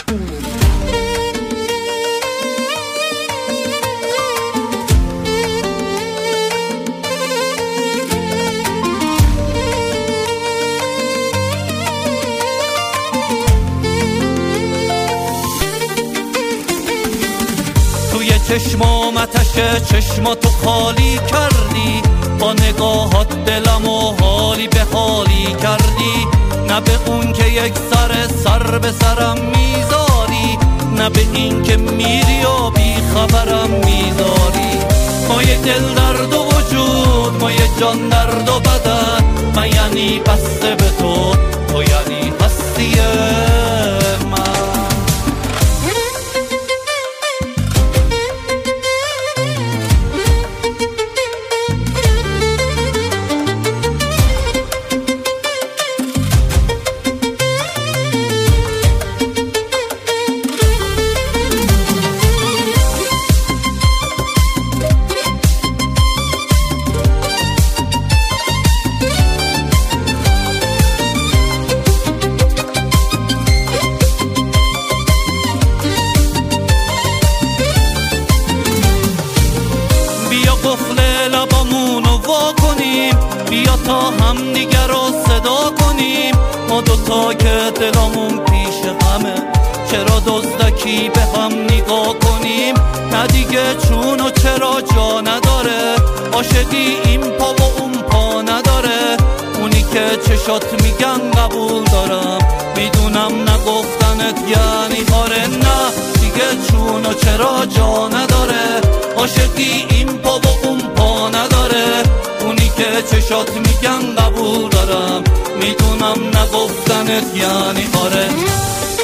چشمام آتش چشماتو خالی کردی، با نگاهات دلمو حالی به حالی کردی. نه به اون که یک سر به سرم میذاری، نه به این که میری و بی خبرم میذاری. ما یه دل درد و وجود، ما یه جان درد و بدن، من یعنی بسته به تو، تو یعنی هستی من. بیا تا هم دیگر رو صدا کنیم، ما دوتا که دلامون پیش همه، چرا دزدکی به هم نگاه کنیم. نه دیگه چون و چرا جا نداره، عاشقی این پا و اون پا نداره. اونی که چشات میگن قبول دارم، میدونم نگفتنت یعنی آره. نه دیگه چون و چرا جا نداره، عاشقی این پا و اون پا نداره. اونی که چشات میگن قبول دارم، میدونم نگفتنت یعنی آره.